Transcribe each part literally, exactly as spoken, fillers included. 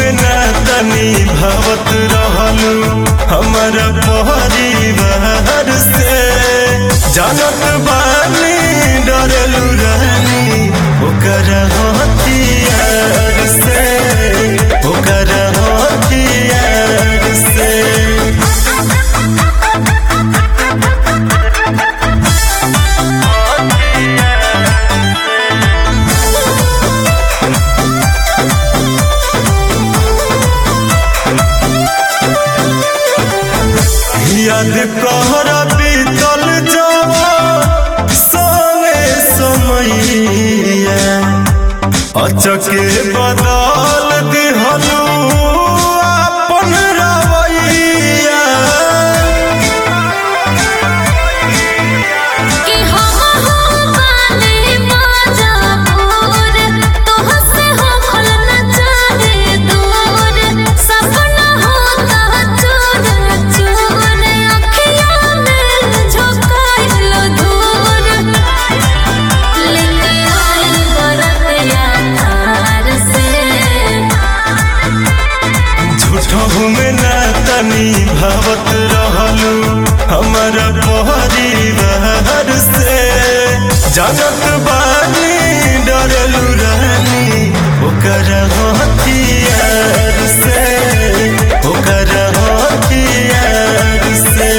में ना तनी भावत रहलू हमारा परिवार से जानत बानी डरलू रानी ओकर हथियार से ओकर हथियार से याद कहर बीतल जावा सोने समैया अचके बदल दिहलू अपन रवैया कि हम हो बानी मजबूर तोहसे हो खल न जाने दूर सपना होता चूर चूर अखियां में झोंकाइल धूर लेके आइल बरतिया थार से झूठों में ना तनी भावत रहलू हमारा परिवार से जानत बानी डरलू रानी ओकर हथियार से ओकर हथियार से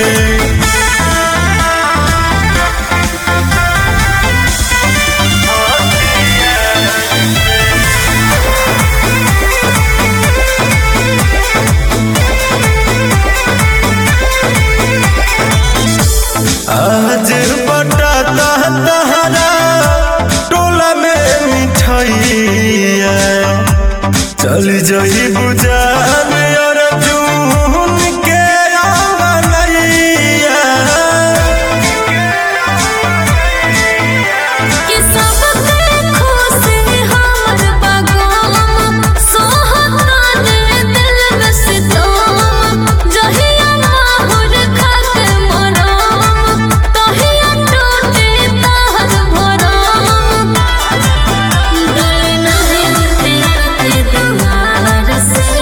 आज बटाता तहरा टोला में मिठाइया चल जई बुझान और जून के आवलैया कि सबके खुशी हमर बागोम सोहताने दिल में सितोम जहिया माहुर खाके मरोम तहिया टूटे तहर भरोम दिल नहीं तेरे दुआर से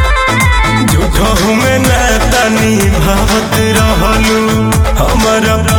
झूठों में ना तनी भावत रहलू हमारा